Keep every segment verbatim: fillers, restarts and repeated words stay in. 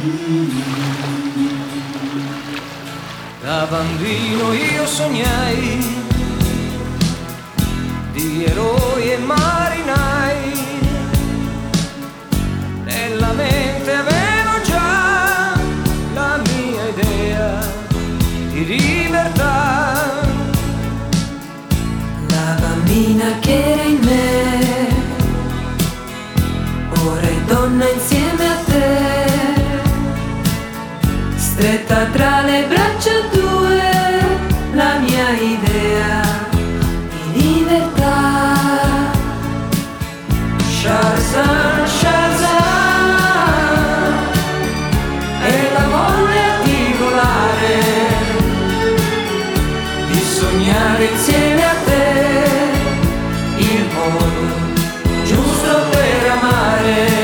Da bambino io sognai di eroi e marinai, nella mente avevo già la mia idea di libertà. La bambina che era in me, ora è donna insieme a te, stretta tra le braccia tue, la mia idea di libertà. Shahrazad, Shahrazad, è la voglia di volare, di sognare insieme a te il modo giusto per amare.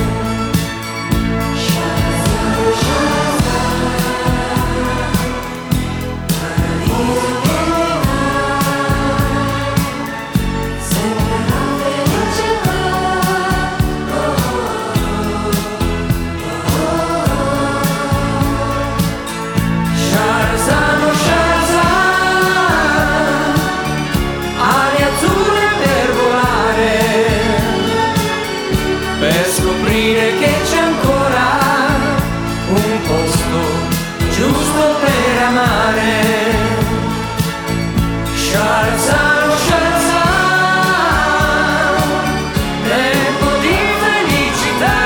Che c'è ancora un posto giusto per amare. Shahrazad, Shahrazad, tempo di felicità,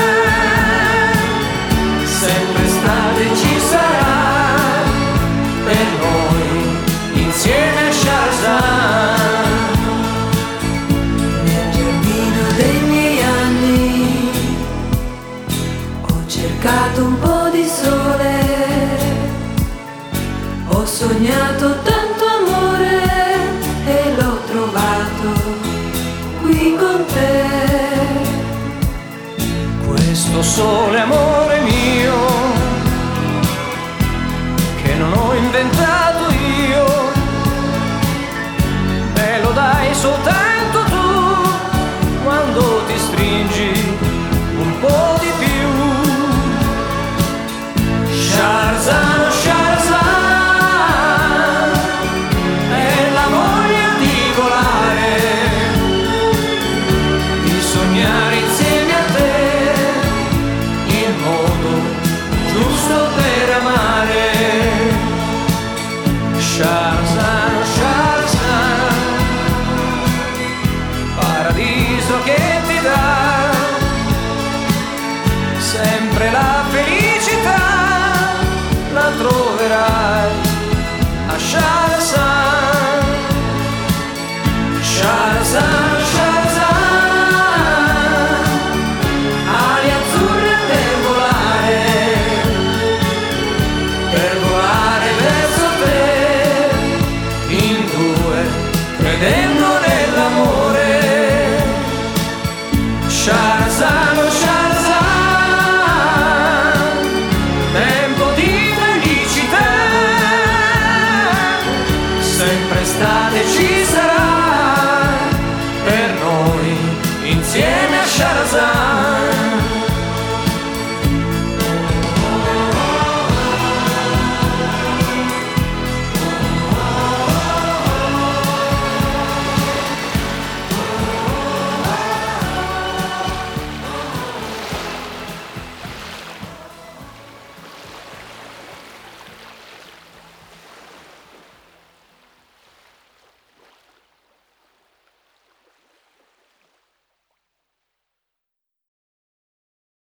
sempre estate ci sarà per noi insieme a Shahrazad. Nel giardino dei miei anni ho cercato un po' di sole, ho sognato tanto amore e l'ho trovato qui con te. Questo sole amore mio che non ho inventato io, me lo dai soltanto tu quando ti stringi un po' di più. Shahrazad, Shahrazad, è la voglia di volare, di sognare insieme a te il modo giusto per amare. Shahrazad, Shahrazad, paradiso che ti dà sempre la felicità, la troverai a Shahrazad. Shahrazad, Shahrazad, ali azzurre per volare, per volare verso te, in due, credendo nell'amore. Shahrazad, Shahrazad, tempo di felicità, sempre estate ci sarà per noi insieme a Shahrazad.